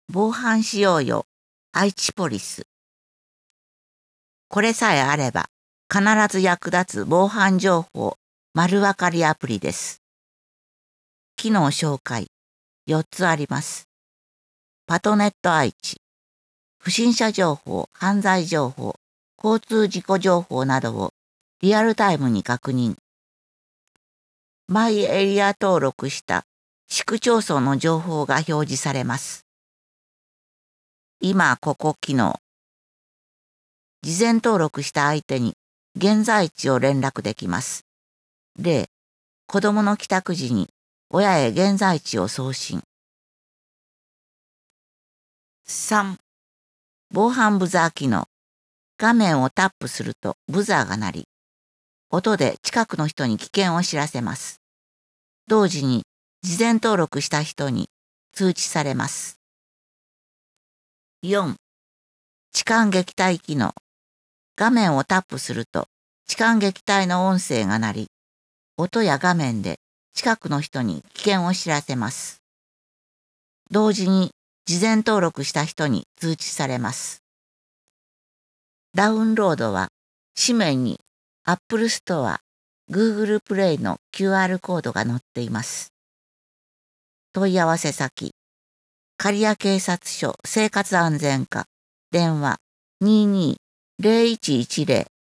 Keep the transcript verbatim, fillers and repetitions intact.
防犯しようよ、愛知ポリス。これさえあれば、必ず役立つ防犯情報、丸わかりアプリです。機能紹介、よっつあります。パトネット愛知、不審者情報、犯罪情報、交通事故情報などをリアルタイムに確認。マイエリア登録した市区町村の情報が表示されます。今ここ機能。事前登録した相手に現在地を連絡できます。例、子供の帰宅時に親へ現在地を送信。さん、防犯ブザー機能。画面をタップするとブザーが鳴り、音で近くの人に危険を知らせます。同時に事前登録した人に通知されます。よん、痴漢撃退機能。画面をタップすると痴漢撃退の音声が鳴り、音や画面で近くの人に危険を知らせます。同時に事前登録した人に通知されます。ダウンロードは紙面に Apple Store、Google Play の キューアール コードが載っています。問い合わせ先、刈谷警察署生活安全課、電話にーにー ゼロいちいちゼロ